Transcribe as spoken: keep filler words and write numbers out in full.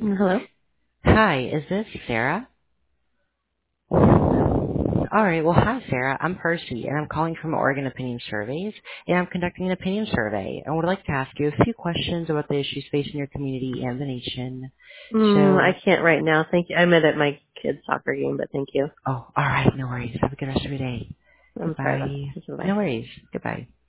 Hello? Hi, is this Sarah? Yes. All right, well, hi, Sarah. I'm Percy, and I'm calling from Oregon Opinion Surveys, and I'm conducting an opinion survey, and would like to ask you a few questions about the issues facing your community and the nation. Mm, I So, can't right now. Thank you. I'm at my kid's soccer game, but thank you. oh, all right, no worries. Have a good rest of your day. I'm sorry about Goodbye. this. Bye. No worries. Goodbye.